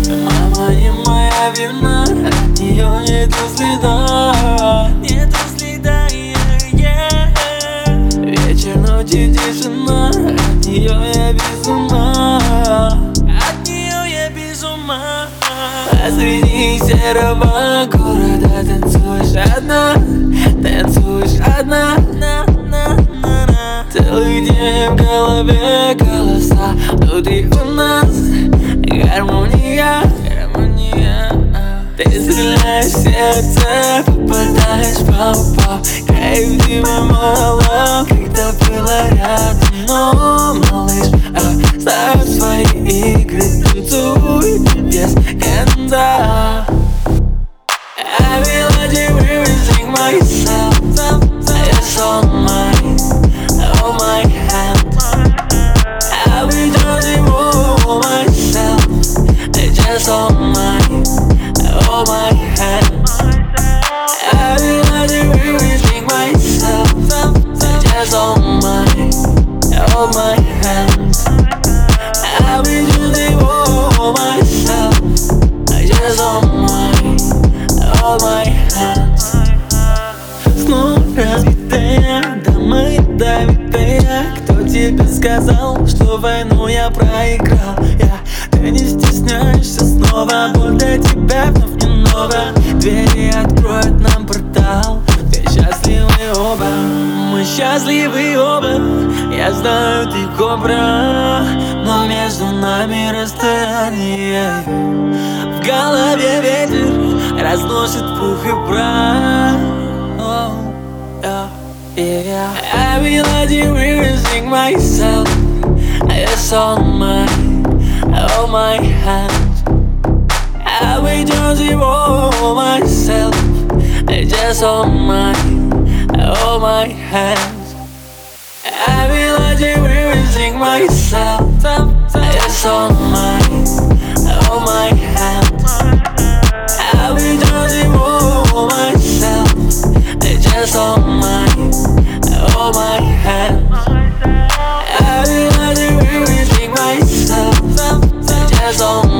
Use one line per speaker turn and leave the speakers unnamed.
Мама не моя вина, от нее нету следа. Нету следа, вечер, ночи, тишина, от нее я без ума. От нее я без ума. Посреди серого города танцуешь одна, танцуешь одна. Целый день в голове голоса, тут и у нас гармония. Ты стреляешь в сердце, попадаешь в пау-пау. Кайф дима мало, когда было рядом. Но, малыш, оставь свои игры, танцуй без конца. I feel like you're everything myself. It's all mine, all my hands. I'll be judging all myself. It's just all mine, all my hands. I feel like you're everything myself. It's just all mine, all my hands. I'll be judging all myself. It's just all mine, all my hands. Снова разбитая, дома ядовитые. Кто тебе сказал, что войну я проиграл? Ты не стесняешься снова, боль для тебя вновь не нова. Двери откроют нам портал, ты счастливы оба, мы счастливы оба. Я знаю, ты кобра, но между нами расстояние. В голове ветер разносит пух и прах. I feel like you're erasing myself. It's all mine, all my hands. I will just evolve myself. It's just all mine, all my hands. I feel like you're erasing myself. It's all mine, all my hands. I will just evolve myself. It's just all mine, all my hands. I feel like you're erasing myself. It's just all